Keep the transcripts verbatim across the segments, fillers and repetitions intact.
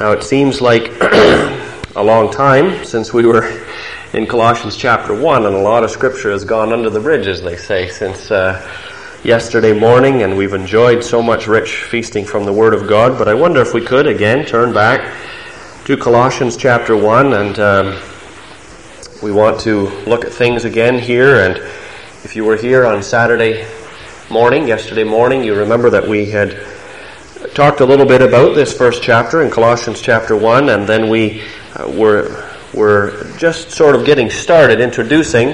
Now it seems like a long time since we were in Colossians chapter one, and a lot of scripture has gone under the bridge, as they say, since uh, yesterday morning, and we've enjoyed so much rich feasting from the Word of God. But I wonder if we could again turn back to Colossians chapter one, and um, we want to look at things again here. And if you were here on Saturday morning, yesterday morning, you remember that we had talked a little bit about this first chapter in Colossians chapter one, and then we uh, were were just sort of getting started introducing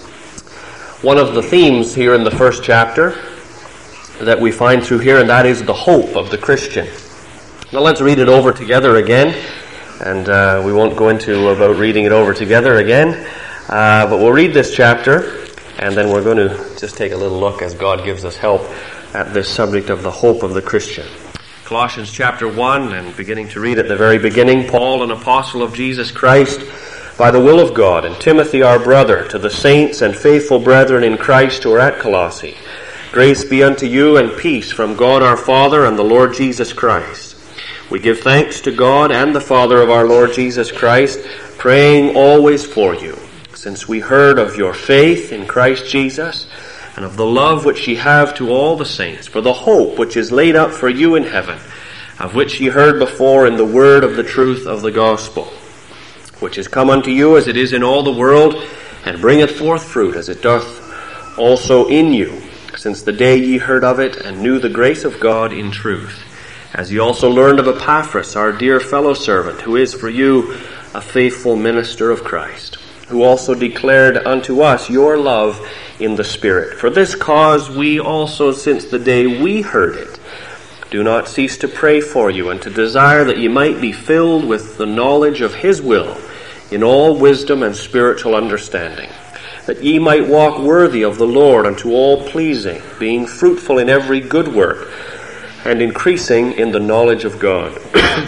one of the themes here in the first chapter that we find through here, and that is the hope of the Christian. Now let's read it over together again, and uh, we won't go into about reading it over together again, uh, but we'll read this chapter, and then we're going to just take a little look as God gives us help at this subject of the hope of the Christian. Colossians chapter one, and beginning to read at the very beginning, Paul, an apostle of Jesus Christ, by the will of God, and Timothy our brother, to the saints and faithful brethren in Christ who are at Colossae. Grace be unto you and peace from God our Father and the Lord Jesus Christ. We give thanks to God and the Father of our Lord Jesus Christ, praying always for you, since we heard of your faith in Christ Jesus, and of the love which ye have to all the saints, for the hope which is laid up for you in heaven, of which ye heard before in the word of the truth of the gospel, which is come unto you as it is in all the world, and bringeth forth fruit as it doth also in you, since the day ye heard of it, and knew the grace of God in truth, as ye also learned of Epaphras, our dear fellow servant, who is for you a faithful minister of Christ, who also declared unto us your love in the Spirit. For this cause we also, since the day we heard it, do not cease to pray for you, and to desire that ye might be filled with the knowledge of His will, in all wisdom and spiritual understanding, that ye might walk worthy of the Lord unto all pleasing, being fruitful in every good work, and increasing in the knowledge of God,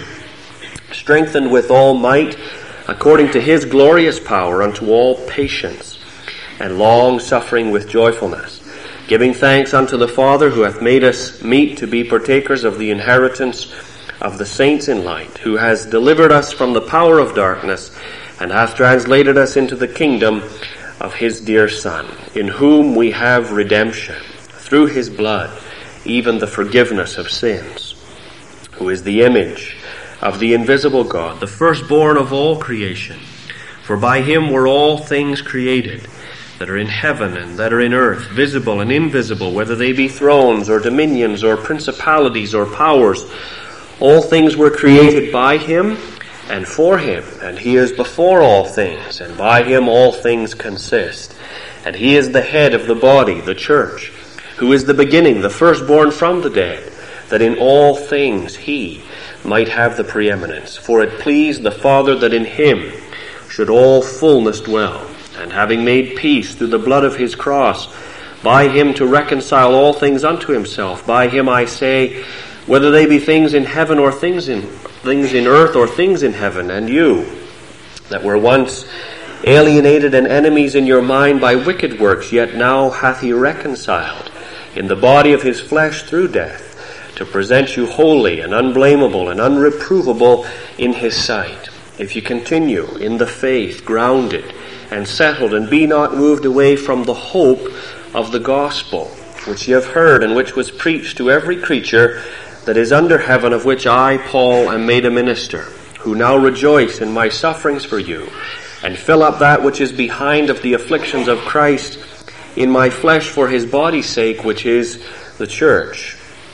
strengthened with all might, according to His glorious power, unto all patience, and long suffering with joyfulness, giving thanks unto the Father, who hath made us meet to be partakers of the inheritance of the saints in light, who has delivered us from the power of darkness, and hath translated us into the kingdom of His dear Son, in whom we have redemption, through His blood, even the forgiveness of sins, who is the image of the invisible God, the firstborn of all creation. For by Him were all things created, that are in heaven and that are in earth, visible and invisible, whether they be thrones or dominions or principalities or powers. All things were created by Him and for Him, and He is before all things, and by Him all things consist. And He is the head of the body, the church, who is the beginning, the firstborn from the dead, that in all things He might have the preeminence. For it pleased the Father that in Him should all fullness dwell, and having made peace through the blood of His cross, by Him to reconcile all things unto Himself. By Him, I say, whether they be things in heaven or things in things in earth or things in heaven. And you, that were once alienated and enemies in your mind by wicked works, yet now hath He reconciled in the body of His flesh through death, to present you holy and unblameable and unreprovable in His sight, if you continue in the faith, grounded and settled, and be not moved away from the hope of the gospel, which ye have heard, and which was preached to every creature that is under heaven, of which I, Paul, am made a minister, who now rejoice in my sufferings for you, and fill up that which is behind of the afflictions of Christ in my flesh for His body's sake, which is the church,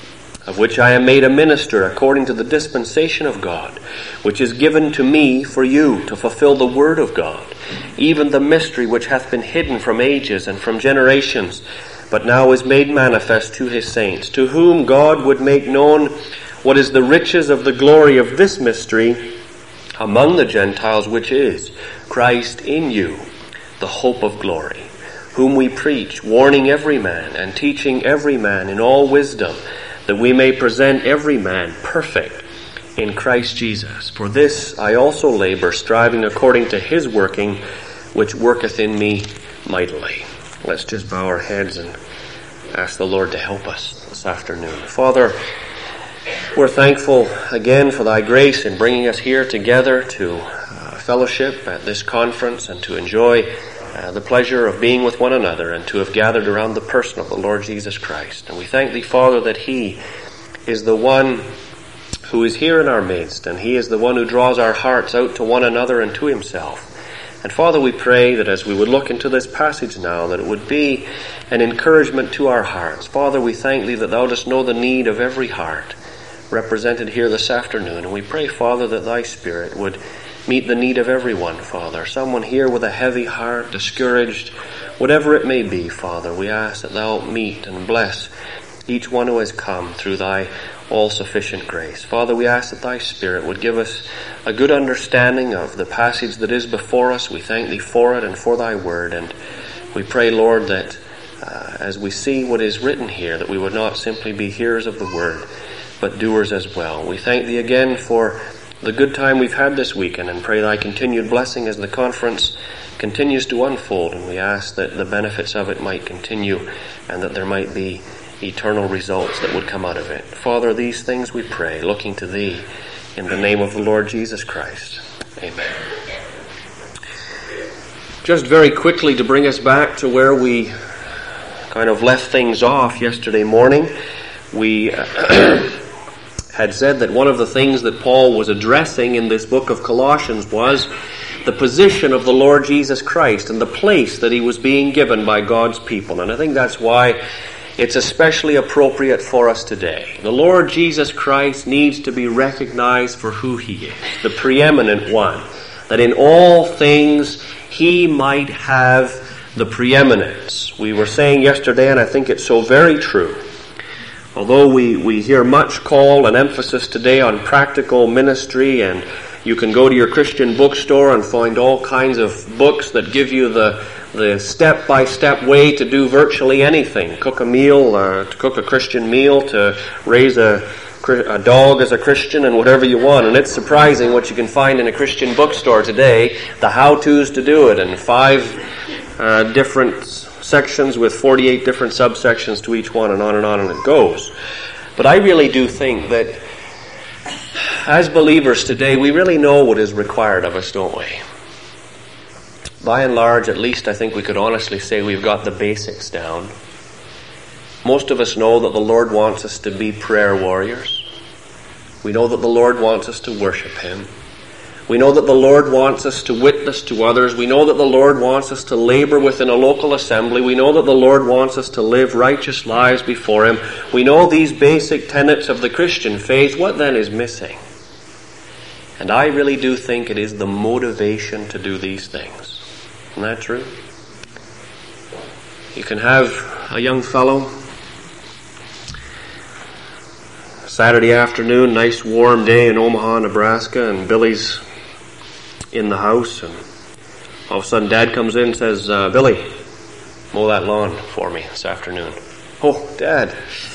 of which I am made a minister according to the dispensation of God, which is given to me for you to fulfill the word of God, even the mystery which hath been hidden from ages and from generations, but now is made manifest to His saints, to whom God would make known what is the riches of the glory of this mystery among the Gentiles, which is Christ in you, the hope of glory, whom we preach, warning every man and teaching every man in all wisdom, that we may present every man perfect in Christ Jesus. For this I also labor, striving according to His working, which worketh in me mightily. Let's just bow our heads and ask the Lord to help us this afternoon. Father, We're thankful again for thy grace in bringing us here together to uh, fellowship at this conference and to enjoy uh, the pleasure of being with one another and to have gathered around the person of the Lord Jesus Christ. And we thank thee, Father, that he is the one who is here in our midst, and he is the one who draws our hearts out to one another and to himself. And Father, we pray that as we would look into this passage now, that it would be an encouragement to our hearts. Father, we thank thee that thou dost know the need of every heart represented here this afternoon. And we pray, Father, that thy Spirit would meet the need of everyone, Father. Someone here with a heavy heart, discouraged, whatever it may be, Father, we ask that thou meet and bless each one who has come through thy all-sufficient grace. Father, we ask that thy Spirit would give us a good understanding of the passage that is before us. We thank thee for it and for thy word. And we pray, Lord, that uh, as we see what is written here, that we would not simply be hearers of the word, but doers as well. We thank thee again for the good time we've had this weekend and pray thy continued blessing as the conference continues to unfold. And we ask that the benefits of it might continue and that there might be eternal results that would come out of it. Father, these things we pray, looking to thee in the name of the Lord Jesus Christ. Amen. Just very quickly to bring us back to where we kind of left things off yesterday morning, we had said that one of the things that Paul was addressing in this book of Colossians was the position of the Lord Jesus Christ and the place that he was being given by God's people. And I think that's why it's especially appropriate for us today. The Lord Jesus Christ needs to be recognized for who he is, the preeminent one, that in all things he might have the preeminence. We were saying yesterday, and I think it's so very true, although we, we hear much call and emphasis today on practical ministry, and you can go to your Christian bookstore and find all kinds of books that give you the the step-by-step way to do virtually anything. Cook a meal, uh, to cook a Christian meal, to raise a, a dog as a Christian, and whatever you want. And it's surprising what you can find in a Christian bookstore today, the how-tos to do it, and five uh, different sections with forty-eight different subsections to each one, and on and on and it goes. But I really do think that as believers today, we really know what is required of us, don't we? By and large, at least I think we could honestly say we've got the basics down. Most of us know that the Lord wants us to be prayer warriors. We know that the Lord wants us to worship him. We know that the Lord wants us to witness to others. We know that the Lord wants us to labor within a local assembly. We know that the Lord wants us to live righteous lives before him. We know these basic tenets of the Christian faith. What then is missing? And I really do think it is the motivation to do these things. Isn't that true? You can have a young fellow, Saturday afternoon, nice warm day in Omaha, Nebraska, and Billy's in the house, and all of a sudden Dad comes in and says, uh, Billy, mow that lawn for me this afternoon. Oh, Dad.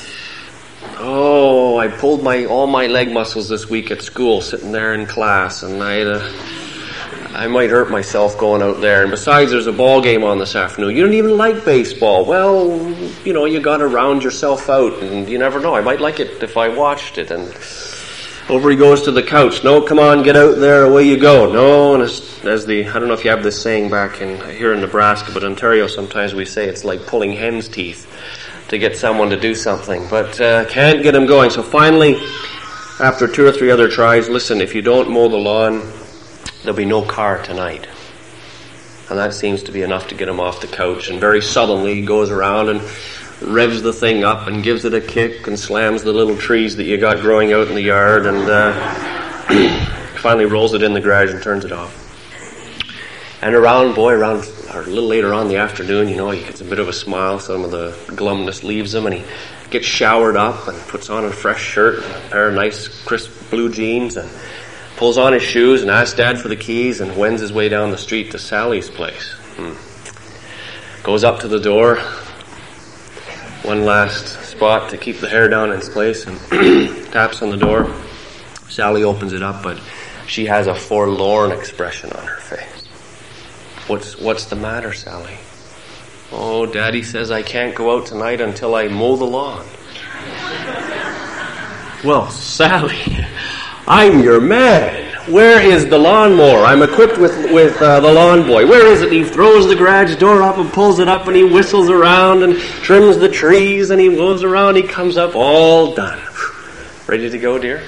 Oh, I pulled my all my leg muscles this week at school, sitting there in class, and I had a I might hurt myself going out there. And besides, there's a ball game on this afternoon. You don't even like baseball. Well, you know, you got to round yourself out, and you never know. I might like it if I watched it. And over he goes to the couch. No, come on, get out there. Away you go. No, and as, as the I don't know if you have this saying back in here in Nebraska, but Ontario sometimes we say it's like pulling hen's teeth to get someone to do something, but uh, can't get him going. So finally, after two or three other tries, listen, if you don't mow the lawn, there'll be no car tonight. And that seems to be enough to get him off the couch. And very sullenly he goes around and revs the thing up and gives it a kick and slams the little trees that you got growing out in the yard, and uh, finally rolls it in the garage and turns it off. And around, boy, around, or a little later on in the afternoon, you know, he gets a bit of a smile. Some of the glumness leaves him, and he gets showered up and puts on a fresh shirt and a pair of nice crisp blue jeans and pulls on his shoes and asks Dad for the keys and wends his way down the street to Sally's place. Hmm. Goes up to the door, one last spot to keep the hair down in its place, and taps on the door. Sally opens it up, but she has a forlorn expression on her face. What's what's the matter, Sally? Oh, Daddy says I can't go out tonight until I mow the lawn. Well, Sally, I'm your man. Where is the lawnmower? I'm equipped with with uh, the lawn boy. Where is it? He throws the garage door up and pulls it up, and he whistles around and trims the trees, and he goes around. He comes up all done. Ready to go, dear?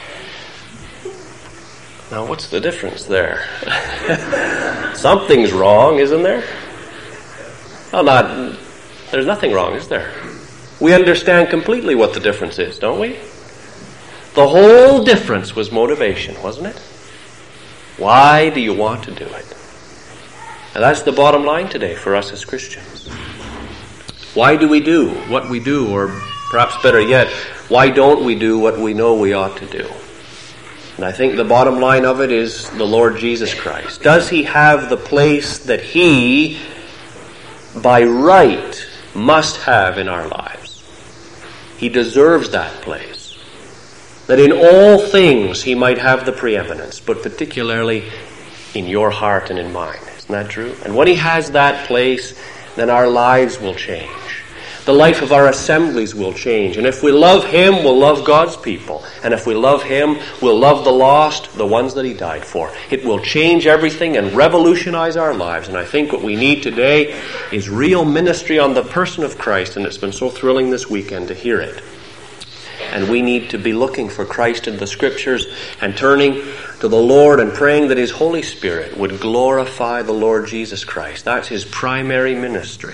Now, what's the difference there? Something's wrong, isn't there? Well, not. There's nothing wrong, is there? We understand completely what the difference is, don't we? The whole difference was motivation, wasn't it? Why do you want to do it? And that's the bottom line today for us as Christians. Why do we do what we do? Or perhaps better yet, why don't we do what we know we ought to do? And I think the bottom line of it is the Lord Jesus Christ. Does He have the place that He, by right, must have in our lives? He deserves that place. That in all things He might have the preeminence, but particularly in your heart and in mine. Isn't that true? And when He has that place, then our lives will change. The life of our assemblies will change. And if we love Him, we'll love God's people. And if we love Him, we'll love the lost, the ones that He died for. It will change everything and revolutionize our lives. And I think what we need today is real ministry on the person of Christ. And it's been so thrilling this weekend to hear it. And we need to be looking for Christ in the Scriptures and turning to the Lord and praying that His Holy Spirit would glorify the Lord Jesus Christ. That's His primary ministry.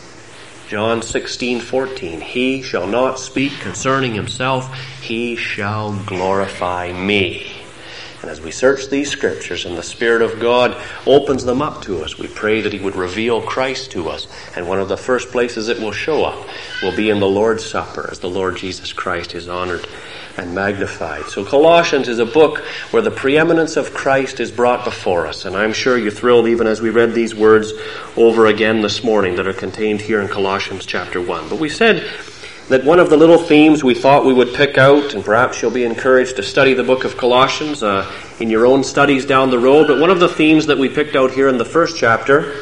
John sixteen fourteen, He shall not speak concerning Himself, He shall glorify me. And as we search these Scriptures and the Spirit of God opens them up to us, we pray that He would reveal Christ to us. And one of the first places it will show up will be in the Lord's Supper, as the Lord Jesus Christ is honored and magnified. So Colossians is a book where the preeminence of Christ is brought before us. And I'm sure you're thrilled even as we read these words over again this morning that are contained here in Colossians chapter one. But we said that one of the little themes we thought we would pick out, and perhaps you'll be encouraged to study the book of Colossians uh, in your own studies down the road, but one of the themes that we picked out here in the first chapter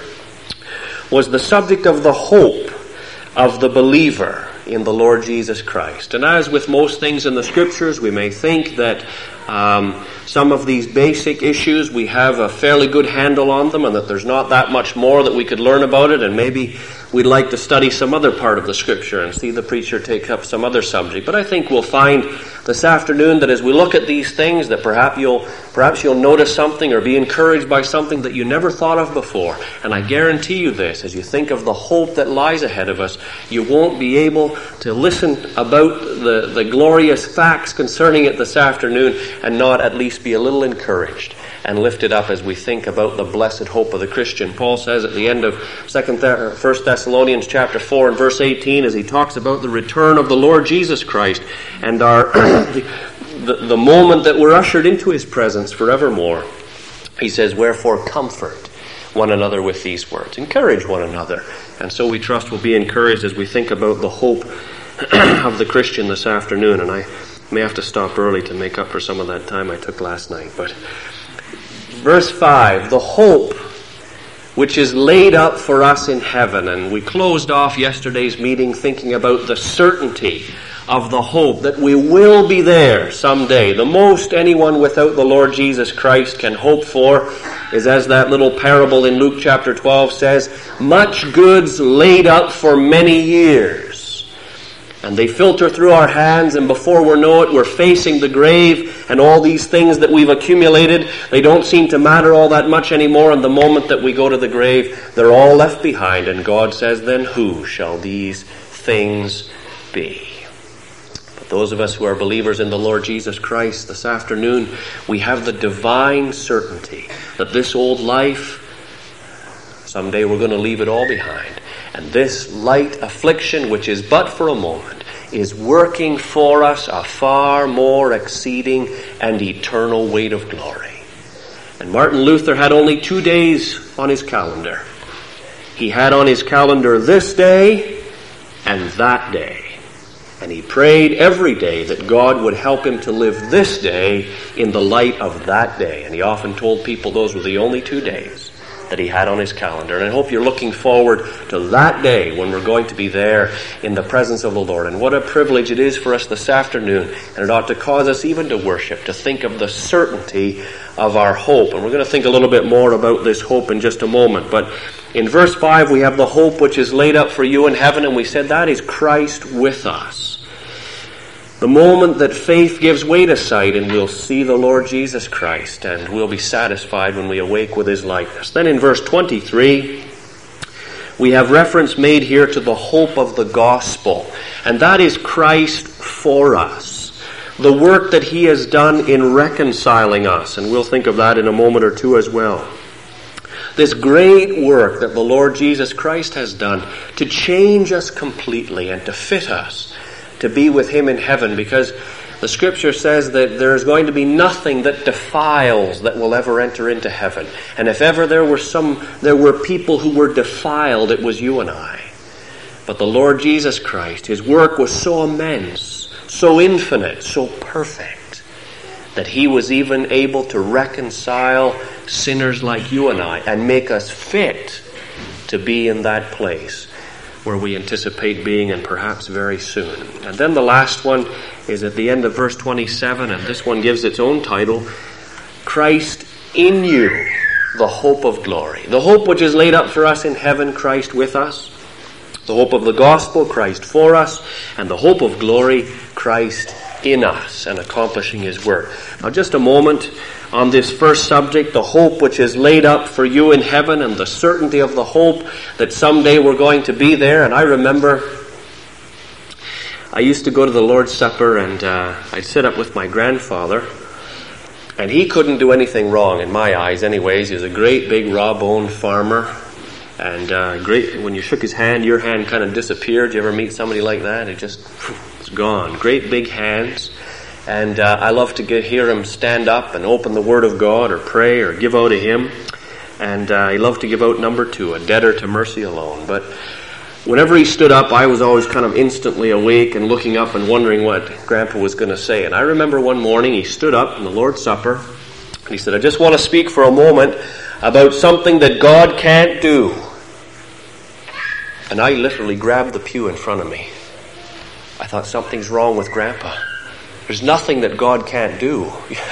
was the subject of the hope of the believer in the Lord Jesus Christ. And as with most things in the Scriptures, we may think that um, some of these basic issues, we have a fairly good handle on them, and that there's not that much more that we could learn about it, and maybe we'd like to study some other part of the Scripture and see the preacher take up some other subject. But I think we'll find this afternoon that as we look at these things, that perhaps you'll perhaps you'll notice something or be encouraged by something that you never thought of before. And I guarantee you this, as you think of the hope that lies ahead of us, you won't be able to listen about the, the glorious facts concerning it this afternoon and not at least be a little encouraged and lifted up as we think about the blessed hope of the Christian. Paul says at the end of Second, First Thessalonians chapter four and verse eighteen, as he talks about the return of the Lord Jesus Christ and our the, the, the moment that we're ushered into His presence forevermore, he says, "Wherefore comfort one another with these words." Encourage one another. And so we trust we'll be encouraged as we think about the hope of the Christian this afternoon. And I may have to stop early to make up for some of that time I took last night. But verse five, the hope which is laid up for us in heaven. And we closed off yesterday's meeting thinking about the certainty of the hope that we will be there someday. The most anyone without the Lord Jesus Christ can hope for is, as that little parable in Luke chapter twelve says, much goods laid up for many years. And they filter through our hands, and before we know it, we're facing the grave, and all these things that we've accumulated, they don't seem to matter all that much anymore. And the moment that we go to the grave, they're all left behind. And God says, then who shall these things be? But those of us who are believers in the Lord Jesus Christ, this afternoon, we have the divine certainty that this old life, someday we're going to leave it all behind. And this light affliction, which is but for a moment, is working for us a far more exceeding and eternal weight of glory. And Martin Luther had only two days on his calendar. He had on his calendar this day and that day. And he prayed every day that God would help him to live this day in the light of that day. And he often told people those were the only two days that he had on his calendar. And I hope you're looking forward to that day when we're going to be there in the presence of the Lord. And what a privilege it is for us this afternoon. And it ought to cause us even to worship, to think of the certainty of our hope. And we're going to think a little bit more about this hope in just a moment. But in verse five, we have the hope which is laid up for you in heaven, and we said that is Christ with us. The moment that faith gives way to sight, and we'll see the Lord Jesus Christ, and we'll be satisfied when we awake with his likeness. Then in verse twenty-three, we have reference made here to the hope of the gospel, and that is Christ for us. The work that he has done in reconciling us, and we'll think of that in a moment or two as well. This great work that the Lord Jesus Christ has done to change us completely and to fit us to be with him in heaven, because the scripture says that there is going to be nothing that defiles that will ever enter into heaven. And if ever there were some, there were people who were defiled, it was you and I. But the Lord Jesus Christ, his work was so immense, so infinite, so perfect, that he was even able to reconcile sinners like you and I and make us fit to be in that place where we anticipate being, and perhaps very soon. And then the last one is at the end of verse twenty-seven, and this one gives its own title, Christ in you, the hope of glory. The hope which is laid up for us in heaven, Christ with us. The hope of the gospel, Christ for us. And the hope of glory, Christ in us and accomplishing his work. Now just a moment on this first subject, the hope which is laid up for you in heaven, and the certainty of the hope that someday we're going to be there. And I remember I used to go to the Lord's Supper, and uh, I'd sit up with my grandfather, and he couldn't do anything wrong in my eyes anyways. He was a great big raw-boned farmer, and uh, great. When you shook his hand, your hand kind of disappeared. You ever meet somebody like that? It just, it's gone. Great big hands. And uh, I love to get, hear him stand up and open the Word of God or pray or give out a hymn. And uh, he loved to give out number two, A Debtor to Mercy Alone. But whenever he stood up, I was always kind of instantly awake and looking up and wondering what Grandpa was going to say. And I remember one morning he stood up in the Lord's Supper and he said, I just want to speak for a moment about something that God can't do. And I literally grabbed the pew in front of me. I thought, something's wrong with Grandpa. There's nothing that God can't do.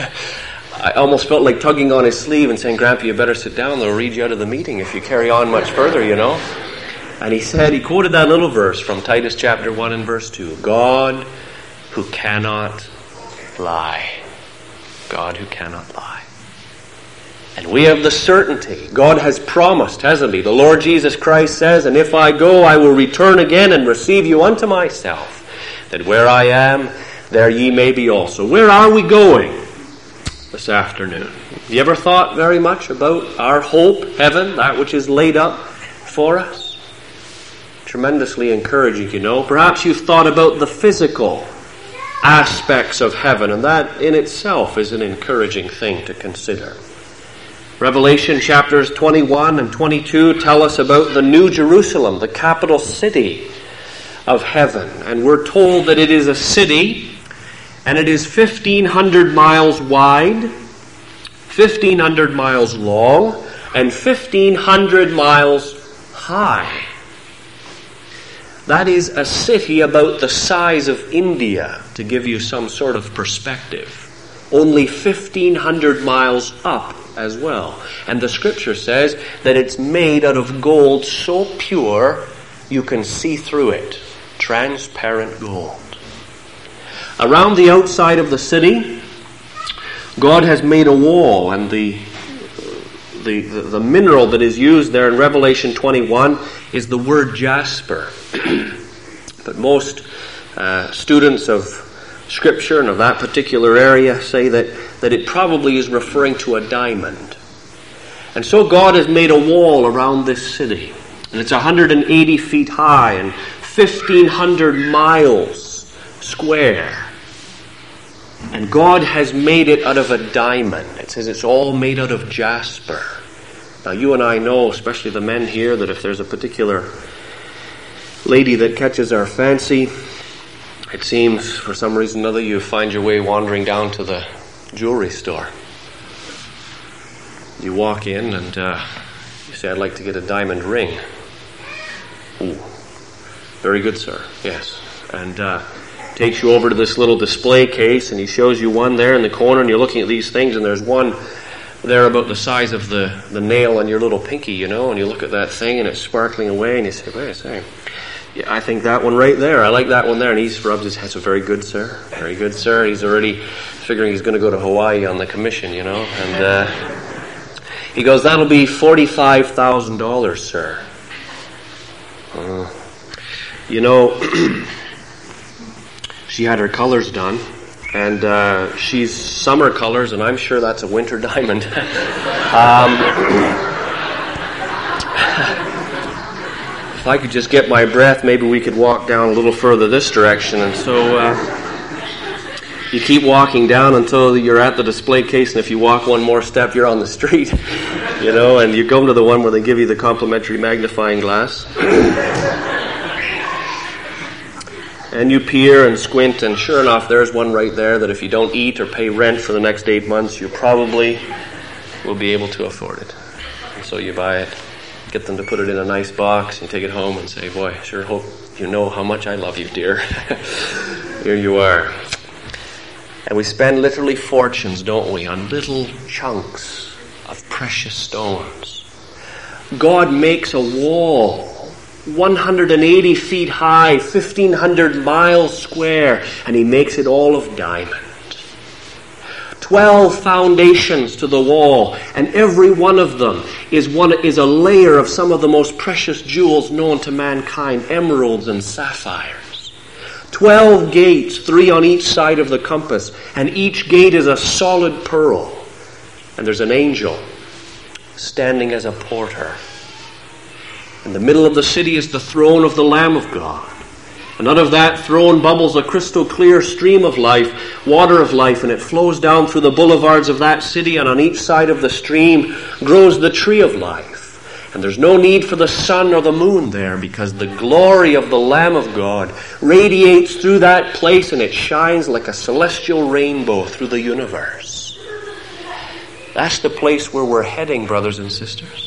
I almost felt like tugging on his sleeve and saying, Grandpa, you better sit down. They'll read you out of the meeting if you carry on much further, you know. And he said, he quoted that little verse from Titus chapter one and verse two. God who cannot lie. God who cannot lie. And we have the certainty. God has promised, hasn't he? The Lord Jesus Christ says, and if I go, I will return again and receive you unto myself, that where I am, there ye may be also. Where are we going this afternoon? Have you ever thought very much about our hope, heaven, that which is laid up for us? Tremendously encouraging, you know. Perhaps you've thought about the physical aspects of heaven, and that in itself is an encouraging thing to consider. Revelation chapters twenty-one and twenty-two tell us about the New Jerusalem, the capital city of heaven. And we're told that it is a city, and it is fifteen hundred miles wide, fifteen hundred miles long, and fifteen hundred miles high. That is a city about the size of India, to give you some sort of perspective. Only fifteen hundred miles up as well. And the scripture says that it's made out of gold so pure you can see through it. Transparent gold. Around the outside of the city, God has made a wall, and the the, the, the mineral that is used there in Revelation twenty-one is the word jasper. But most uh, students of Scripture and of that particular area say that, that it probably is referring to a diamond. And so God has made a wall around this city. And it's one hundred eighty feet high and fifteen hundred miles square. And God has made it out of a diamond. It says it's all made out of jasper. Now you and I know, especially the men here, that if there's a particular lady that catches our fancy, it seems for some reason or other you find your way wandering down to the jewelry store. You walk in and uh, You say, I'd like to get a diamond ring. Ooh. Very good, sir. Yes. And uh, takes you over to this little display case, and he shows you one there in the corner, and you're looking at these things, and there's one there about the size of the, the nail on your little pinky, you know, and you look at that thing, and it's sparkling away, and you say, wait a second. Yeah, I think that one right there. I like that one there. And he rubs his head. So very good, sir. Very good, sir. He's already figuring he's going to go to Hawaii on the commission, you know. And uh, he goes, that'll be forty-five thousand dollars, sir. Uh, you know, she had her colors done. And uh, she's summer colors, and I'm sure that's a winter diamond. um... If I could just get my breath, maybe we could walk down a little further this direction. And so uh, you keep walking down until you're at the display case, and if you walk one more step, you're on the street. You know, and you come to the one where they give you the complimentary magnifying glass. And you peer and squint, and sure enough, there's one right there that if you don't eat or pay rent for the next eight months, you probably will be able to afford it. And so you buy it. Get them to put it in a nice box and take it home and say, boy, I sure hope you know how much I love you, dear. Here you are. And we spend literally fortunes, don't we, on little chunks of precious stones. God makes a wall one hundred eighty feet high, fifteen hundred miles square, and he makes it all of diamond. Twelve foundations to the wall, and every one of them is one is a layer of some of the most precious jewels known to mankind, emeralds and sapphires. Twelve gates, three on each side of the compass, and each gate is a solid pearl. And there's an angel standing as a porter. In the middle of the city is the throne of the Lamb of God. And out of that throne bubbles a crystal clear stream of life, water of life, and it flows down through the boulevards of that city, and on each side of the stream grows the tree of life. And there's no need for the sun or the moon there, because the glory of the Lamb of God radiates through that place, and it shines like a celestial rainbow through the universe. That's the place where we're heading, brothers and sisters.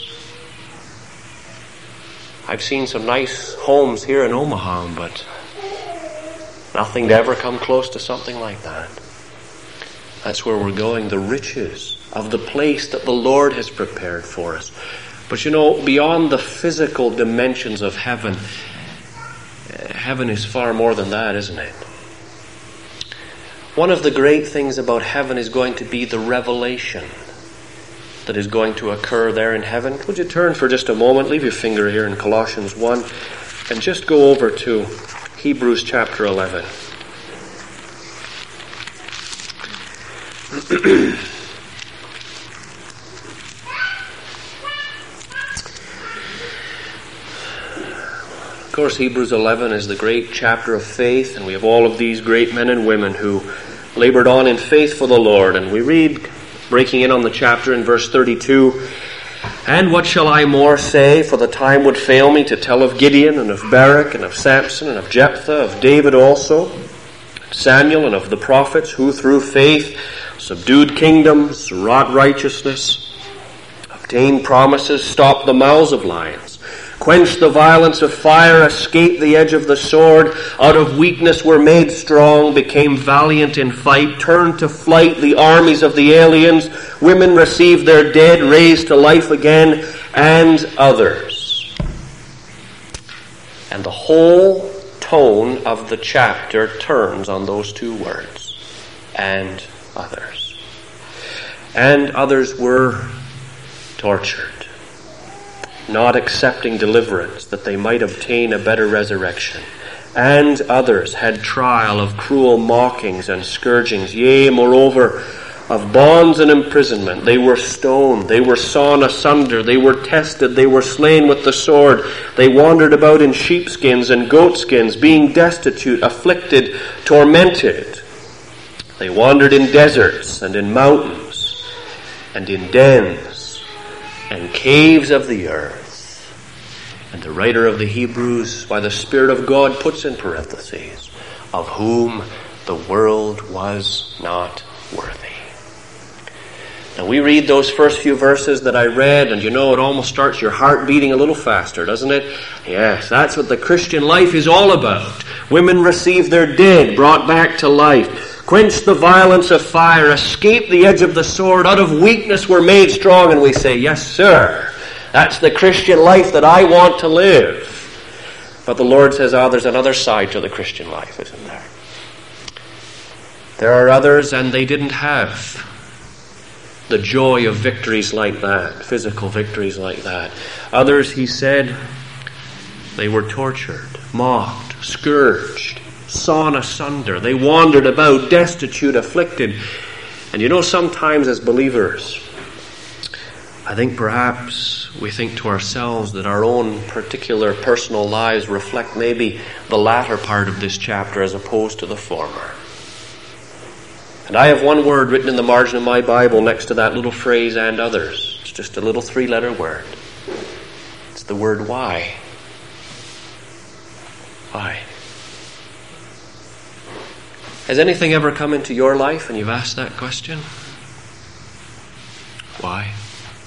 I've seen some nice homes here in Omaha, but nothing to ever come close to something like that. That's where we're going, the riches of the place that the Lord has prepared for us. But you know, beyond the physical dimensions of heaven, heaven is far more than that, isn't it? One of the great things about heaven is going to be the revelation that is going to occur there in heaven. Would you turn for just a moment, leave your finger here in Colossians one, and just go over to Hebrews chapter eleven. Of course, Hebrews eleven is the great chapter of faith, and we have all of these great men and women who labored on in faith for the Lord. And we read, breaking in on the chapter in verse thirty-two, and what shall I more say, for the time would fail me to tell of Gideon, and of Barak, and of Samson, and of Jephthah, of David also, Samuel, and of the prophets, who through faith subdued kingdoms, wrought righteousness, obtained promises, stopped the mouths of lions, quenched the violence of fire, escaped the edge of the sword, out of weakness were made strong, became valiant in fight, turned to flight the armies of the aliens, women received their dead, raised to life again, and others. And the whole tone of the chapter turns on those two words, and others. And others were tortured, not accepting deliverance, that they might obtain a better resurrection. And others had trial of cruel mockings and scourgings, yea, moreover, of bonds and imprisonment. They were stoned, they were sawn asunder, they were tested, they were slain with the sword. They wandered about in sheepskins and goatskins, being destitute, afflicted, tormented. They wandered in deserts and in mountains and in dens and caves of the earth. And the writer of the Hebrews, by the Spirit of God, puts in parentheses, of whom the world was not worthy. And we read those first few verses that I read, and you know, it almost starts your heart beating a little faster, doesn't it? Yes, that's what the Christian life is all about. Women receive their dead, brought back to life. Quench the violence of fire, escape the edge of the sword. Out of weakness we're made strong, and we say, yes, sir. That's the Christian life that I want to live. But the Lord says, oh, there's another side to the Christian life, isn't there? There are others, and they didn't have the joy of victories like that, physical victories like that. Others, he said, they were tortured, mocked, scourged, sawn asunder. They wandered about, destitute, afflicted. And you know, sometimes as believers, I think perhaps we think to ourselves that our own particular personal lives reflect maybe the latter part of this chapter as opposed to the former. And I have one word written in the margin of my Bible next to that little phrase, and others. It's just a little three-letter word. It's the word why. Why? Has anything ever come into your life and you've asked that question? Why?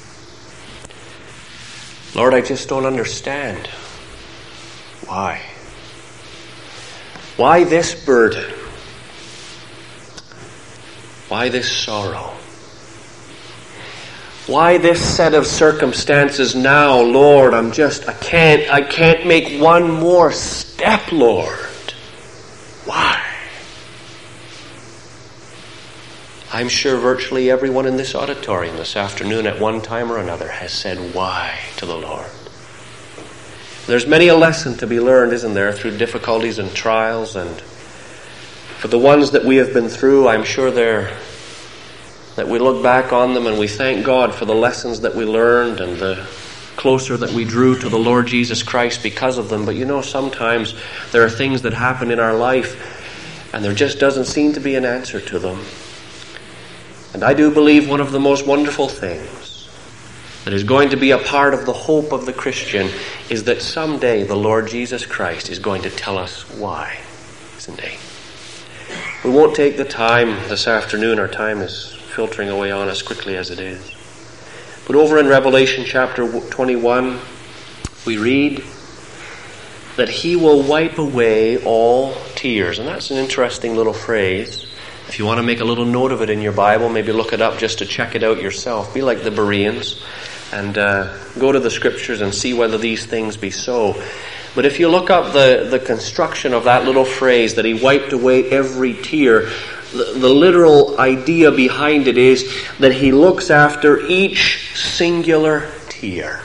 Lord, I just don't understand. Why? Why this burden? Why this sorrow? Why this set of circumstances now, Lord? I'm just, I can't, I can't make one more step, Lord. Why? I'm sure virtually everyone in this auditorium this afternoon at one time or another has said why to the Lord. There's many a lesson to be learned, isn't there, through difficulties and trials, and for the ones that we have been through, I'm sure they're, that we look back on them and we thank God for the lessons that we learned and the closer that we drew to the Lord Jesus Christ because of them. But you know, sometimes there are things that happen in our life and there just doesn't seem to be an answer to them. And I do believe one of the most wonderful things that is going to be a part of the hope of the Christian is that someday the Lord Jesus Christ is going to tell us why, isn't he? We won't take the time this afternoon. Our time is filtering away on us quickly as it is. But over in Revelation chapter twenty-one, we read that he will wipe away all tears. And that's an interesting little phrase. If you want to make a little note of it in your Bible, maybe look it up just to check it out yourself. Be like the Bereans and uh, go to the Scriptures and see whether these things be so. But if you look up the, the construction of that little phrase, that he wiped away every tear, the, the literal idea behind it is that he looks after each singular tear.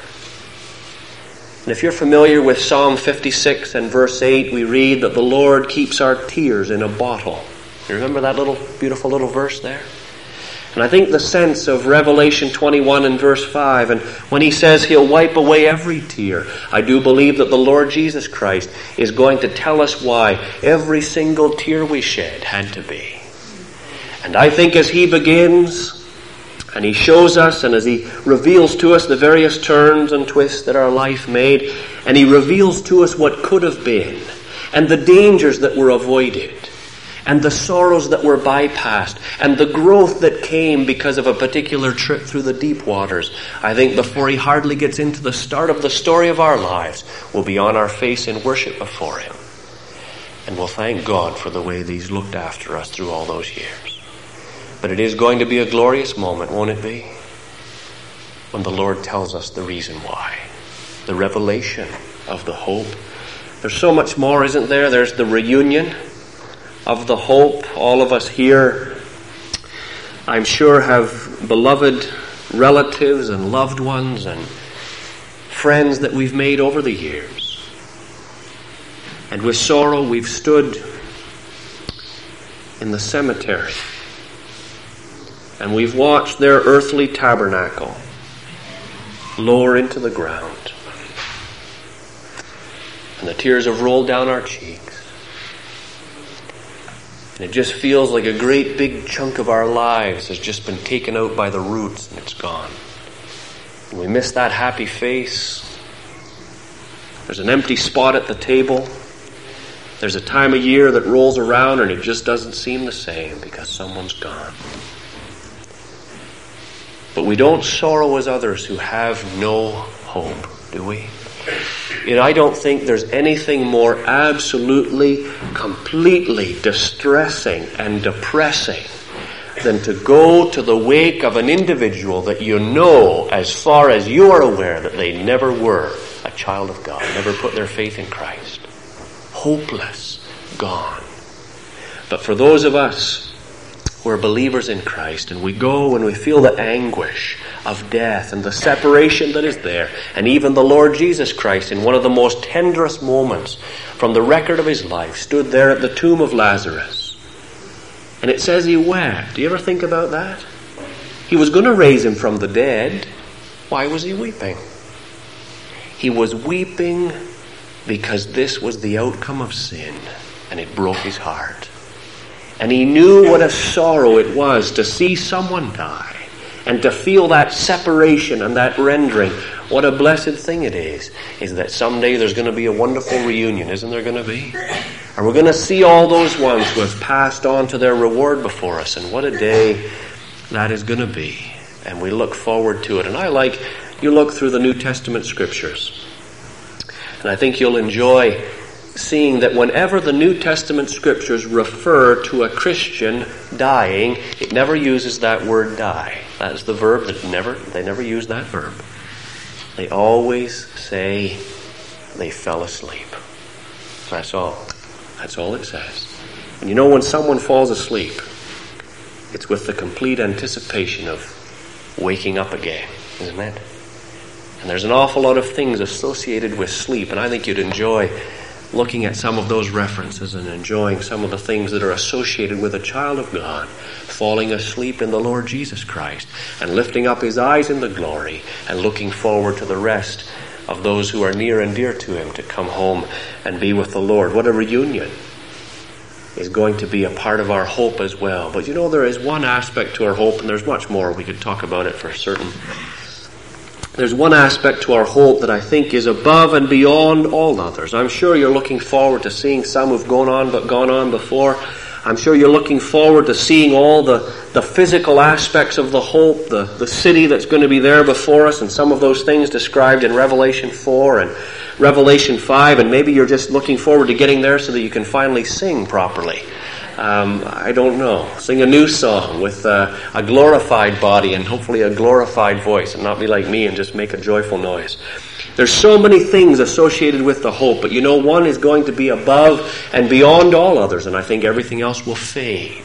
And if you're familiar with Psalm fifty-six and verse eight, we read that the Lord keeps our tears in a bottle. You remember that little beautiful little verse there? And I think the sense of Revelation twenty-one and verse five, and when he says he'll wipe away every tear, I do believe that the Lord Jesus Christ is going to tell us why every single tear we shed had to be. And I think as he begins, and he shows us, and as he reveals to us the various turns and twists that our life made, and he reveals to us what could have been, and the dangers that were avoided, and the sorrows that were bypassed, and the growth that came because of a particular trip through the deep waters, I think before he hardly gets into the start of the story of our lives, we'll be on our face in worship before him. And we'll thank God for the way that he's looked after us through all those years. But it is going to be a glorious moment, won't it be? When the Lord tells us the reason why. The revelation of the hope. There's so much more, isn't there? There's the reunion of the hope. All of us here, I'm sure, have beloved relatives and loved ones and friends that we've made over the years. And with sorrow we've stood in the cemetery and we've watched their earthly tabernacle lower into the ground. And the tears have rolled down our cheeks. And it just feels like a great big chunk of our lives has just been taken out by the roots and it's gone. And we miss that happy face. There's an empty spot at the table. There's a time of year that rolls around and it just doesn't seem the same because someone's gone. But we don't sorrow as others who have no hope, do we? You know, I don't think there's anything more absolutely, completely distressing and depressing than to go to the wake of an individual that you know, as far as you are aware, that they never were a child of God, never put their faith in Christ. Hopeless, gone. But for those of us who are believers in Christ, and we go and we feel the anguish of death and the separation that is there, and even the Lord Jesus Christ, in one of the most tenderest moments from the record of his life, stood there at the tomb of Lazarus. And it says he wept. Do you ever think about that? He was going to raise him from the dead. Why was he weeping? He was weeping because this was the outcome of sin, and it broke his heart. And he knew what a sorrow it was to see someone die, and to feel that separation and that rendering. What a blessed thing it is, is that someday there's going to be a wonderful reunion, isn't there going to be? And we're going to see all those ones who have passed on to their reward before us, and what a day that is going to be. And we look forward to it. And I like, you look through the New Testament scriptures, and I think you'll enjoy seeing that whenever the New Testament scriptures refer to a Christian dying, it never uses that word die. That's the verb that never, they never use that verb. They always say they fell asleep. That's all. That's all it says. And you know, when someone falls asleep, it's with the complete anticipation of waking up again, isn't it? And there's an awful lot of things associated with sleep, and I think you'd enjoy looking at some of those references and enjoying some of the things that are associated with a child of God falling asleep in the Lord Jesus Christ and lifting up his eyes in the glory and looking forward to the rest of those who are near and dear to him to come home and be with the Lord. What a reunion is going to be a part of our hope as well. But you know, there is one aspect to our hope, and there's much more. We could talk about it for certain. There's one aspect to our hope that I think is above and beyond all others. I'm sure you're looking forward to seeing some who've gone on but gone on before. I'm sure you're looking forward to seeing all the, the physical aspects of the hope, the, the city that's going to be there before us, and some of those things described in Revelation four and Revelation five, and maybe you're just looking forward to getting there so that you can finally sing properly. Um, I don't know. Sing a new song with uh, a glorified body and hopefully a glorified voice, and not be like me and just make a joyful noise. There's so many things associated with the hope, but you know, one is going to be above and beyond all others, and I think everything else will fade.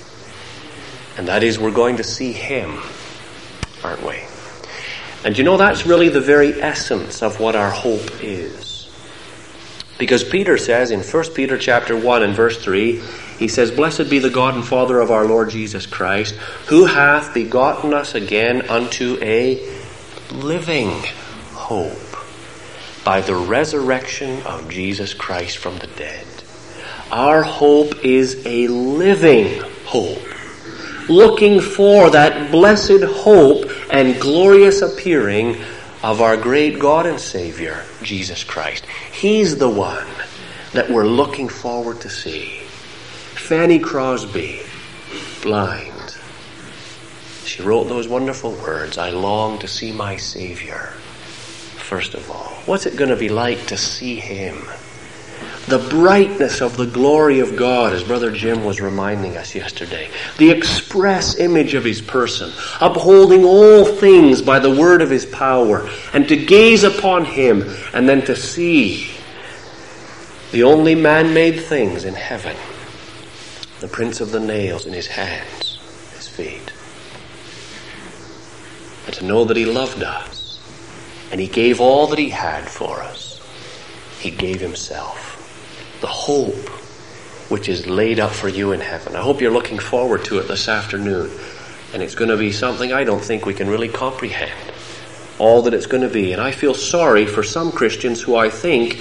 And that is, we're going to see him, aren't we? And you know, that's really the very essence of what our hope is. Because Peter says in First Peter chapter one and verse three, he says, "Blessed be the God and Father of our Lord Jesus Christ, who hath begotten us again unto a living hope by the resurrection of Jesus Christ from the dead." Our hope is a living hope, looking for that blessed hope and glorious appearing of our great God and Savior, Jesus Christ. He's the one that we're looking forward to see. Fanny Crosby, blind, she wrote those wonderful words, "I long to see my Savior." First of all, what's it going to be like to see him? The brightness of the glory of God, as Brother Jim was reminding us yesterday. The express image of his person, upholding all things by the word of his power, and to gaze upon him and then to see the only man-made things in heaven, the prints of the nails in his hands, his feet. And to know that he loved us. And he gave all that he had for us. He gave himself. The hope which is laid up for you in heaven. I hope you're looking forward to it this afternoon. And it's going to be something I don't think we can really comprehend. All that it's going to be. And I feel sorry for some Christians who I think,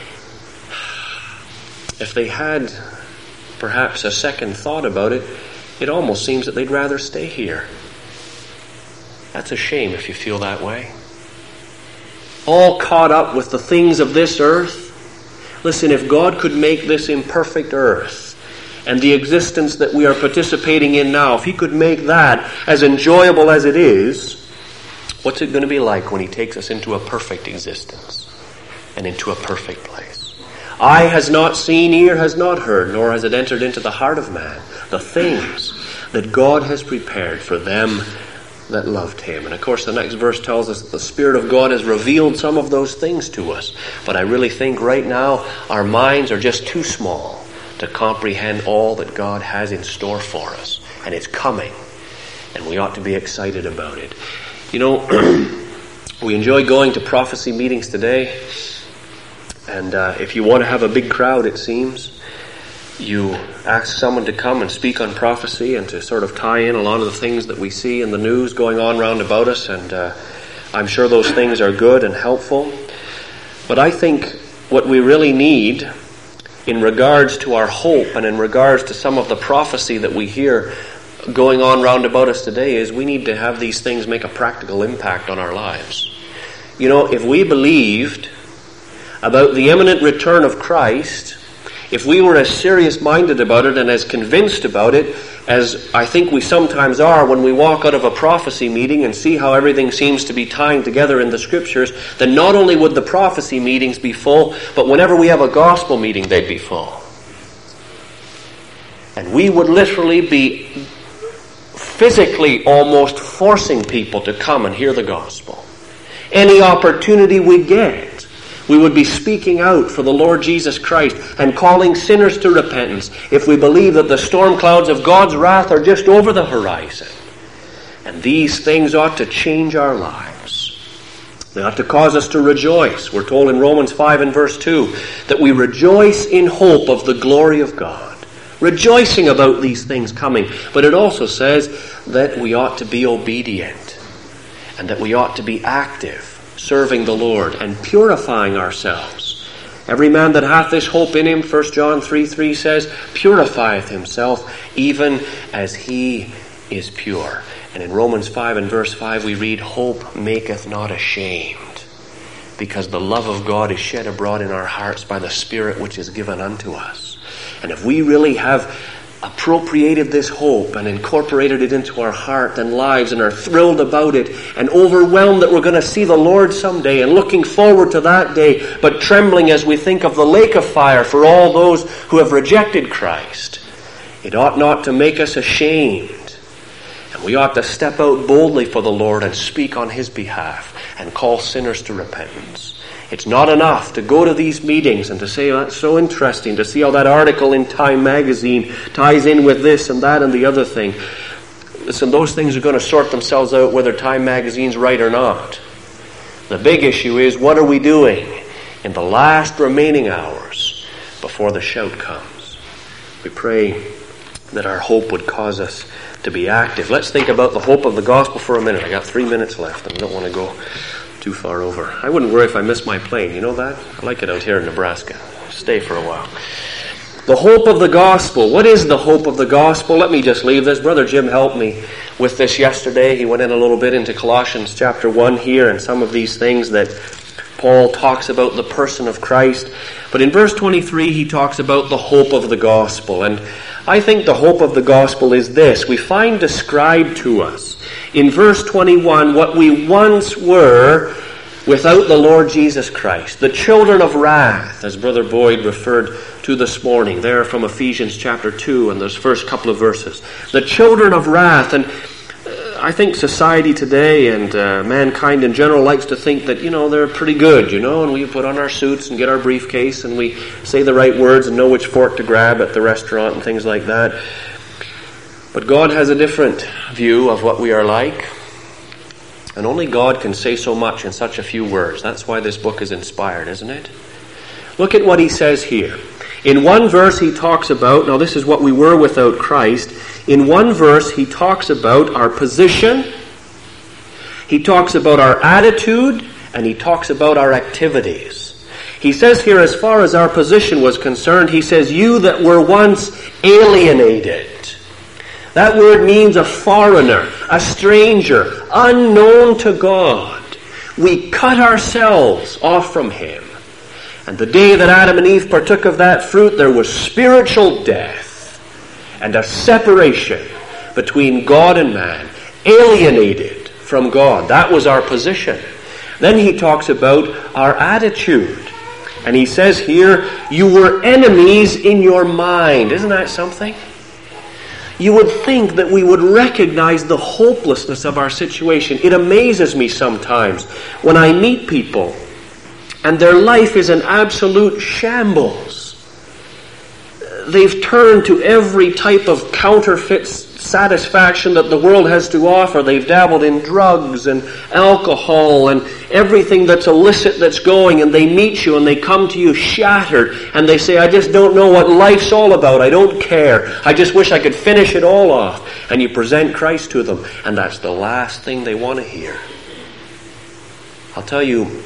if they had perhaps a second thought about it, it almost seems that they'd rather stay here. That's a shame if you feel that way. All caught up with the things of this earth. Listen, if God could make this imperfect earth and the existence that we are participating in now, if he could make that as enjoyable as it is, what's it going to be like when he takes us into a perfect existence and into a perfect place? Eye has not seen, ear has not heard, nor has it entered into the heart of man the things that God has prepared for them that loved him. And of course the next verse tells us that the Spirit of God has revealed some of those things to us. But I really think right now our minds are just too small to comprehend all that God has in store for us. And it's coming. And we ought to be excited about it. You know, we enjoy going to prophecy meetings today. And uh, if you want to have a big crowd, it seems, you ask someone to come and speak on prophecy and to sort of tie in a lot of the things that we see in the news going on round about us. And uh, I'm sure those things are good and helpful. But I think what we really need in regards to our hope and in regards to some of the prophecy that we hear going on round about us today is we need to have these things make a practical impact on our lives. You know, if we believed about the imminent return of Christ, if we were as serious-minded about it and as convinced about it as I think we sometimes are when we walk out of a prophecy meeting and see how everything seems to be tying together in the Scriptures, then not only would the prophecy meetings be full, but whenever we have a gospel meeting, they'd be full. And we would literally be physically almost forcing people to come and hear the gospel. Any opportunity we get, we would be speaking out for the Lord Jesus Christ and calling sinners to repentance if we believe that the storm clouds of God's wrath are just over the horizon. And these things ought to change our lives. They ought to cause us to rejoice. We're told in Romans five and verse two that we rejoice in hope of the glory of God. Rejoicing about these things coming. But it also says that we ought to be obedient and that we ought to be active, serving the Lord and purifying ourselves. Every man that hath this hope in him, First John three three says, purifieth himself even as he is pure. And in Romans five and verse five we read, hope maketh not ashamed, because the love of God is shed abroad in our hearts by the Spirit which is given unto us. And if we really have appropriated this hope and incorporated it into our heart and lives and are thrilled about it and overwhelmed that we're going to see the Lord someday and looking forward to that day, but trembling as we think of the lake of fire for all those who have rejected Christ, it ought not to make us ashamed. And we ought to step out boldly for the Lord and speak on his behalf and call sinners to repentance. It's not enough to go to these meetings and to say, oh, that's so interesting, to see how that article in Time magazine ties in with this and that and the other thing. Listen, those things are going to sort themselves out whether Time magazine's right or not. The big issue is, what are we doing in the last remaining hours before the shout comes? We pray that our hope would cause us to be active. Let's think about the hope of the gospel for a minute. I got three minutes left and I don't want to go too far over. I wouldn't worry if I missed my plane. You know that? I like it out here in Nebraska. Stay for a while. The hope of the gospel. What is the hope of the gospel? Let me just leave this. Brother Jim helped me with this yesterday. He went in a little bit into Colossians chapter one here and some of these things that Paul talks about the person of Christ. But in verse twenty-three he talks about the hope of the gospel. And I think the hope of the gospel is this. We find described to us in verse twenty-one what we once were without the Lord Jesus Christ. The children of wrath, as Brother Boyd referred to this morning, there from Ephesians chapter two and those first couple of verses. The children of wrath. And I think society today and uh, mankind in general likes to think that, you know, they're pretty good, you know, and we put on our suits and get our briefcase and we say the right words and know which fork to grab at the restaurant and things like that. But God has a different view of what we are like. And only God can say so much in such a few words. That's why this book is inspired, isn't it? Look at what he says here. In one verse he talks about, now this is what we were without Christ. In one verse he talks about our position, he talks about our attitude, and he talks about our activities. He says here, as far as our position was concerned, he says, you that were once alienated. That word means a foreigner, a stranger, unknown to God. We cut ourselves off from him. And the day that Adam and Eve partook of that fruit, there was spiritual death. and a separation between God and man, alienated from God. That was our position. Then he talks about our attitude. And he says here, you were enemies in your mind. Isn't that something? You would think that we would recognize the hopelessness of our situation. It amazes me sometimes when I meet people and their life is an absolute shambles. They've turned to every type of counterfeit satisfaction that the world has to offer. They've dabbled in drugs and alcohol and everything that's illicit that's going, and they meet you and they come to you shattered and they say, I just don't know what life's all about. I don't care. I just wish I could finish it all off. And you present Christ to them, and that's the last thing they want to hear. I'll tell you,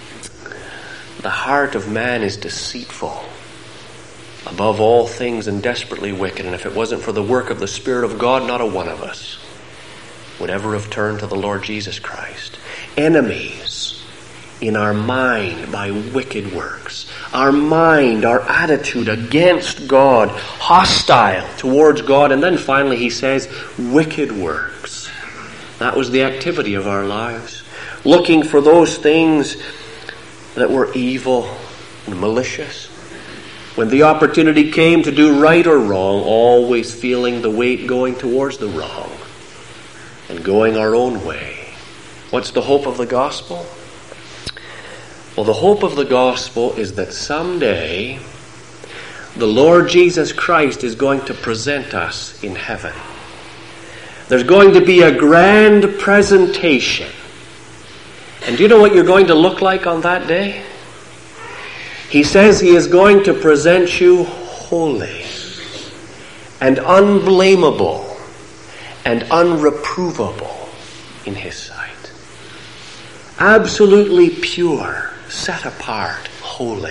the heart of man is deceitful above all things and desperately wicked. And if it wasn't for the work of the Spirit of God, not a one of us would ever have turned to the Lord Jesus Christ. Enemies in our mind by wicked works. Our mind, our attitude against God, hostile towards God. And then finally he says, wicked works. That was the activity of our lives. Looking for those things that were evil and malicious. When the opportunity came to do right or wrong, always feeling the weight going towards the wrong and going our own way. What's the hope of the gospel? Well, the hope of the gospel is that someday the Lord Jesus Christ is going to present us in heaven. There's going to be a grand presentation. And do you know what you're going to look like on that day? He says he is going to present you holy and unblameable and unreprovable in his sight. Absolutely pure, set apart, holy.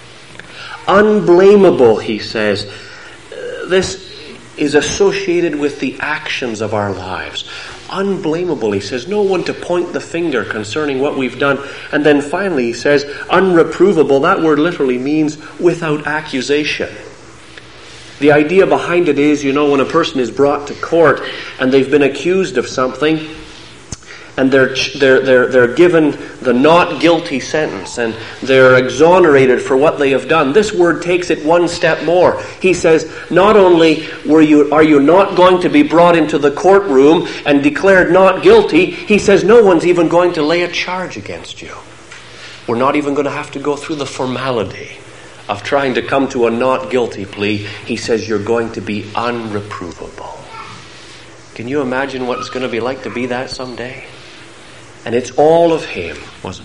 Unblameable, he says. This is associated with the actions of our lives. Unblameable, he says, no one to point the finger concerning what we've done. And then finally he says, unreprovable. That word literally means without accusation. The idea behind it is, you know, when a person is brought to court and they've been accused of something, and they're they're they're they're given the not guilty sentence, and they're exonerated for what they have done. This word takes it one step more. He says, not only were you are you not going to be brought into the courtroom and declared not guilty, he says no one's even going to lay a charge against you. We're not even going to have to go through the formality of trying to come to a not guilty plea. He says you're going to be unreprovable. Can you imagine what it's going to be like to be that someday? And it's all of him, wasn't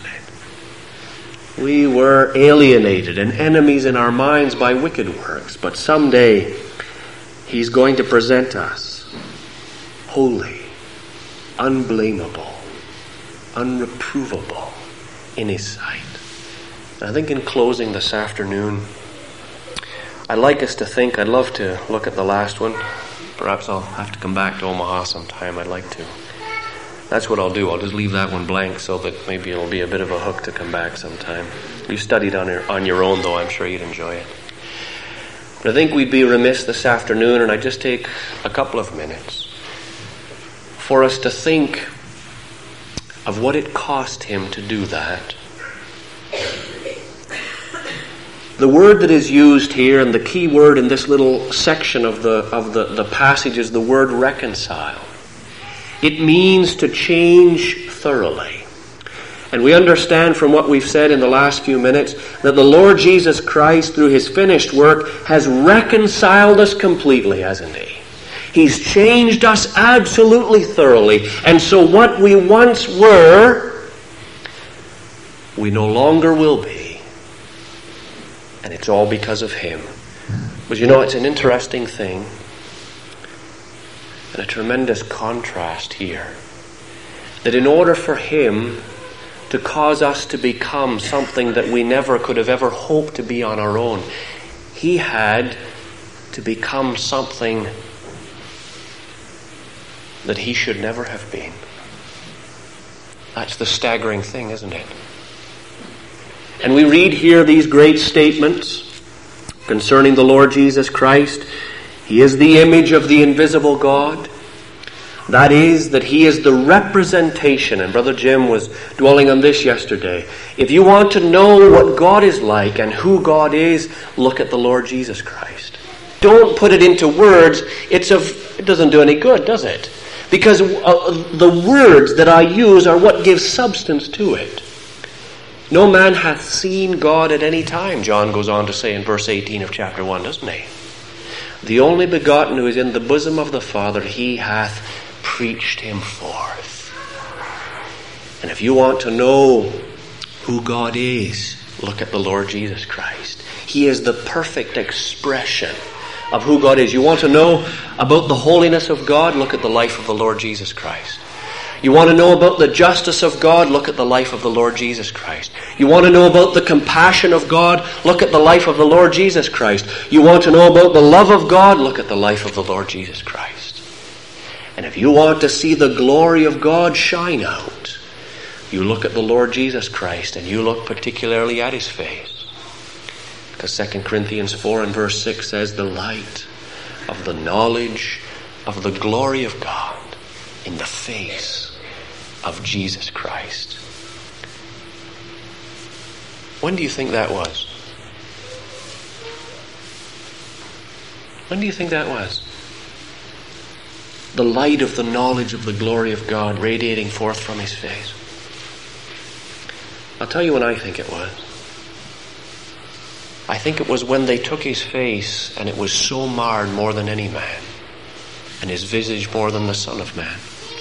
it? We were alienated and enemies in our minds by wicked works, but someday he's going to present us holy, unblameable, unreprovable in his sight. And I think in closing this afternoon, I'd like us to think, I'd love to look at the last one. Perhaps I'll have to come back to Omaha sometime. I'd like to. That's what I'll do. I'll just leave that one blank so that maybe it'll be a bit of a hook to come back sometime. You studied on your, on your own, though. I'm sure you'd enjoy it. But I think we'd be remiss this afternoon, and I'd just take a couple of minutes for us to think of what it cost him to do that. The word that is used here, and the key word in this little section of the of the, the passage, is the word reconcile. It means to change thoroughly. And we understand from what we've said in the last few minutes that the Lord Jesus Christ, through his finished work, has reconciled us completely, hasn't he? He's changed us absolutely thoroughly. And so what we once were, we no longer will be. And it's all because of him. But you know, it's an interesting thing. And a tremendous contrast here. That in order for him to cause us to become something that we never could have ever hoped to be on our own, he had to become something that he should never have been. That's the staggering thing, isn't it? And we read here these great statements concerning the Lord Jesus Christ. He is the image of the invisible God. That is, that he is the representation, and Brother Jim was dwelling on this yesterday. If you want to know what God is like and who God is, look at the Lord Jesus Christ. Don't put it into words. It's a, it doesn't do any good, does it? Because uh, the words that I use are what give substance to it. No man hath seen God at any time, John goes on to say in verse eighteen of chapter one, doesn't he? The only begotten who is in the bosom of the Father, he hath preached him forth. And if you want to know who God is, look at the Lord Jesus Christ. He is the perfect expression of who God is. You want to know about the holiness of God? Look at the life of the Lord Jesus Christ. You want to know about the justice of God? Look at the life of the Lord Jesus Christ. You want to know about the compassion of God? Look at the life of the Lord Jesus Christ. You want to know about the love of God? Look at the life of the Lord Jesus Christ. And if you want to see the glory of God shine out, you look at the Lord Jesus Christ, and you look particularly at his face. Because Second Corinthians four and verse six says, the light of the knowledge of the glory of God in the face of Jesus Christ. When do you think that was? When do you think that was? The light of the knowledge of the glory of God radiating forth from his face. I'll tell you when I think it was. I think it was when they took his face and it was so marred more than any man, and his visage more than the Son of Man.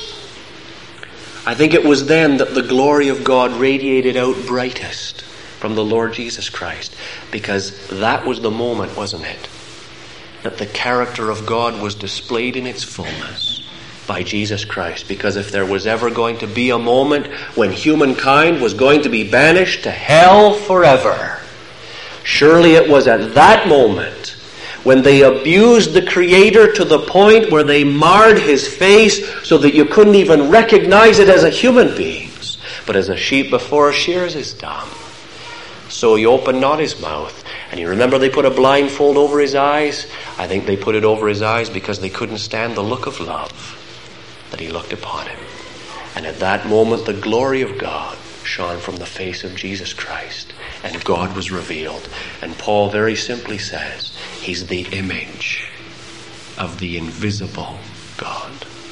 I think it was then that the glory of God radiated out brightest from the Lord Jesus Christ, because that was the moment, wasn't it, that the character of God was displayed in its fullness by Jesus Christ. Because if there was ever going to be a moment when humankind was going to be banished to hell forever, surely it was at that moment when they abused the Creator to the point where they marred his face so that you couldn't even recognize it as a human being, but as a sheep before shears is dumb. So he opened not his mouth. And you remember they put a blindfold over his eyes? I think they put it over his eyes because they couldn't stand the look of love that he looked upon him. And at that moment the glory of God shone from the face of Jesus Christ, and God was revealed. And Paul very simply says, he's the image of the invisible God.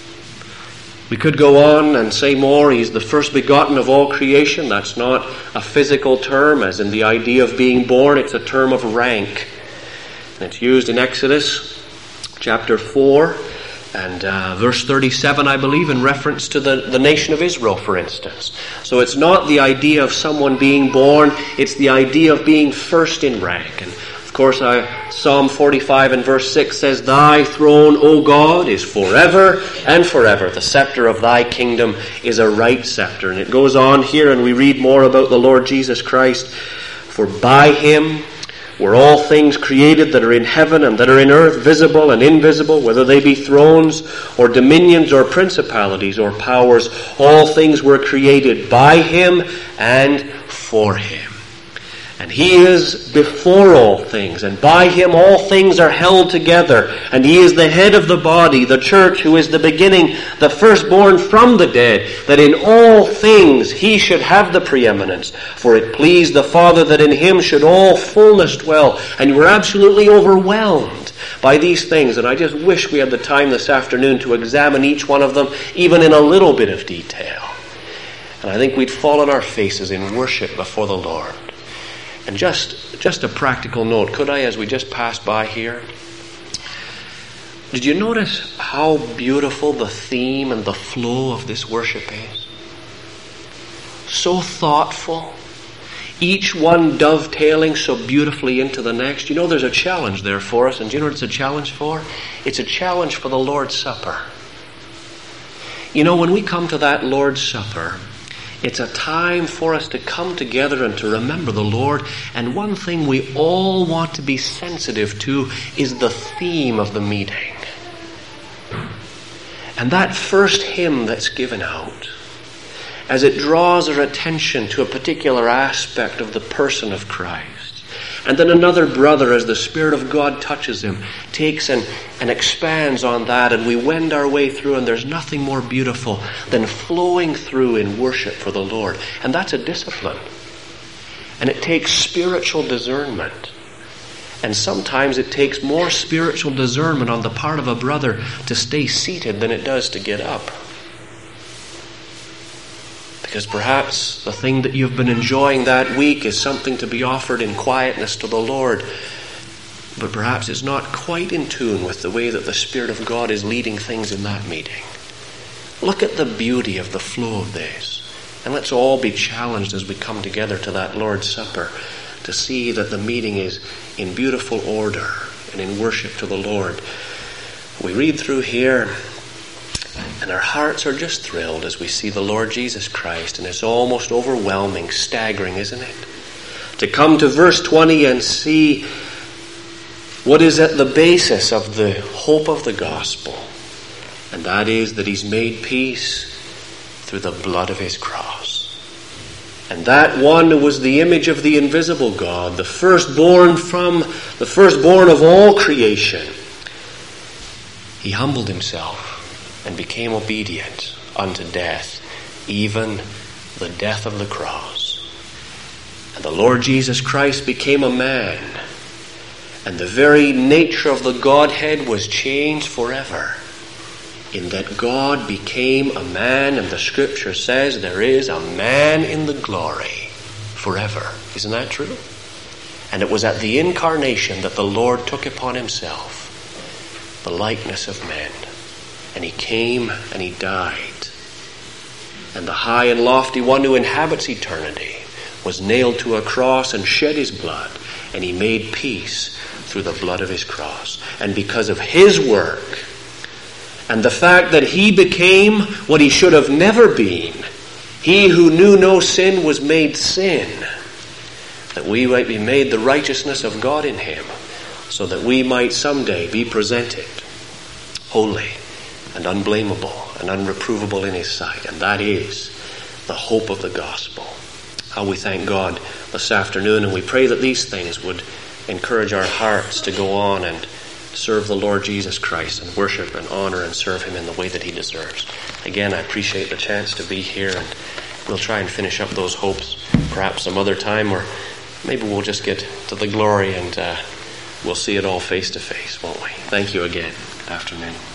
We could go on and say more. He's the first begotten of all creation. That's not a physical term, as in the idea of being born. It's a term of rank. And it's used in Exodus chapter four and uh, verse thirty-seven, I believe, in reference to the, the nation of Israel, for instance. So it's not the idea of someone being born. It's the idea of being first in rank. And of course, I, Psalm forty-five and verse six says, thy throne, O God, is forever and forever. The scepter of thy kingdom is a right scepter. And it goes on here, and we read more about the Lord Jesus Christ. For by him were all things created that are in heaven and that are in earth, visible and invisible, whether they be thrones or dominions or principalities or powers. All things were created by him and for him. And he is before all things, and by him all things are held together. And he is the head of the body, the church, who is the beginning, the firstborn from the dead, that in all things he should have the preeminence. For it pleased the Father that in him should all fullness dwell. And we're absolutely overwhelmed by these things. And I just wish we had the time this afternoon to examine each one of them, even in a little bit of detail. And I think we'd fall on our faces in worship before the Lord. And just just a practical note, could I, as we just passed by here? Did you notice how beautiful the theme and the flow of this worship is? So thoughtful. Each one dovetailing so beautifully into the next. You know, there's a challenge there for us. And do you know what it's a challenge for? It's a challenge for the Lord's Supper. You know, when we come to that Lord's Supper, it's a time for us to come together and to remember the Lord. And one thing we all want to be sensitive to is the theme of the meeting. And that first hymn that's given out, as it draws our attention to a particular aspect of the person of Christ, And then another brother, as the Spirit of God touches him, takes and, and expands on that, and we wend our way through, and there's nothing more beautiful than flowing through in worship for the Lord. And that's a discipline. And it takes spiritual discernment. And sometimes it takes more spiritual discernment on the part of a brother to stay seated than it does to get up. Because perhaps the thing that you've been enjoying that week is something to be offered in quietness to the Lord, but perhaps it's not quite in tune with the way that the Spirit of God is leading things in that meeting. Look at the beauty of the flow of this. And let's all be challenged as we come together to that Lord's Supper to see that the meeting is in beautiful order and in worship to the Lord. We read through here, and our hearts are just thrilled as we see the Lord Jesus Christ, and it's almost overwhelming, staggering, isn't it? To come to verse twenty and see what is at the basis of the hope of the gospel, and that is that He's made peace through the blood of His cross. And that one who was the image of the invisible God, the firstborn from the firstborn of all creation, He humbled Himself and became obedient unto death, even the death of the cross. And the Lord Jesus Christ became a man, and the very nature of the Godhead was changed forever, in that God became a man, and the Scripture says there is a man in the glory forever. Isn't that true? And it was at the incarnation that the Lord took upon Himself the likeness of men. And He came and He died. And the high and lofty one who inhabits eternity was nailed to a cross and shed His blood. And He made peace through the blood of His cross. And because of His work, and the fact that He became what He should have never been, He who knew no sin was made sin, that we might be made the righteousness of God in Him, so that we might someday be presented holy and unblameable and unreprovable in His sight. And that is the hope of the gospel. How we thank God this afternoon, and we pray that these things would encourage our hearts to go on and serve the Lord Jesus Christ and worship and honor and serve Him in the way that He deserves. Again, I appreciate the chance to be here, and we'll try and finish up those hopes perhaps some other time, or maybe we'll just get to the glory and uh, we'll see it all face to face, won't we? Thank you again. Good afternoon.